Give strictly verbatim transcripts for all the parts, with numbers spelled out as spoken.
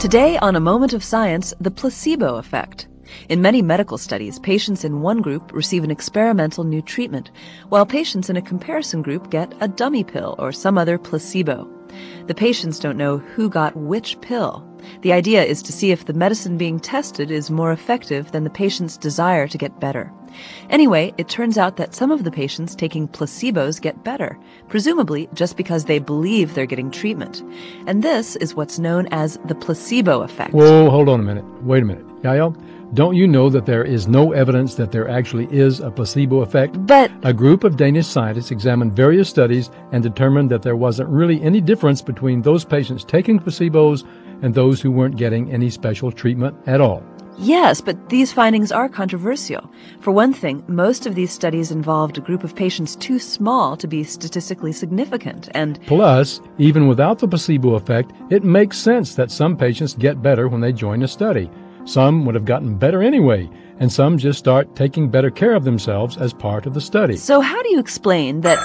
Today on A Moment of Science, the placebo effect. In many medical studies, patients in one group receive an experimental new treatment, while patients in a comparison group get a dummy pill or some other placebo. The patients don't know who got which pill. The idea is to see if the medicine being tested is more effective than the patient's desire to get better. Anyway, it turns out that some of the patients taking placebos get better, presumably just because they believe they're getting treatment. And this is what's known as the placebo effect. Whoa, hold on a minute. Wait a minute. Yael, don't you know that there is no evidence that there actually is a placebo effect? But a group of Danish scientists examined various studies and determined that there wasn't really any difference between those patients taking placebos and those who weren't getting any special treatment at all. Yes, but these findings are controversial. For one thing, most of these studies involved a group of patients too small to be statistically significant, and plus, even without the placebo effect, it makes sense that some patients get better when they join a study. Some would have gotten better anyway, and some just start taking better care of themselves as part of the study. So how do you explain that...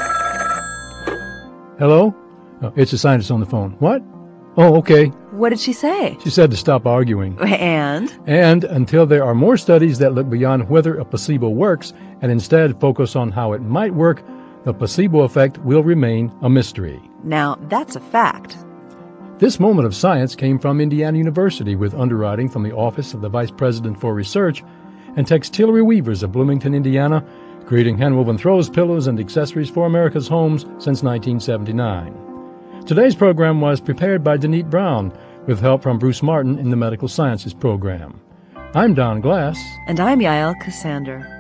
Hello? Oh, it's a scientist on the phone. What? Oh, okay. What did she say? She said to stop arguing. And? And until there are more studies that look beyond whether a placebo works and instead focus on how it might work, the placebo effect will remain a mystery. Now, that's a fact. This Moment of Science came from Indiana University with underwriting from the Office of the Vice President for Research and Textillery Weavers of Bloomington, Indiana, creating handwoven throws, pillows, and accessories for America's homes since nineteen seventy-nine. Today's program was prepared by Denise Brown with help from Bruce Martin in the Medical Sciences program. I'm Don Glass. And I'm Yael Cassander.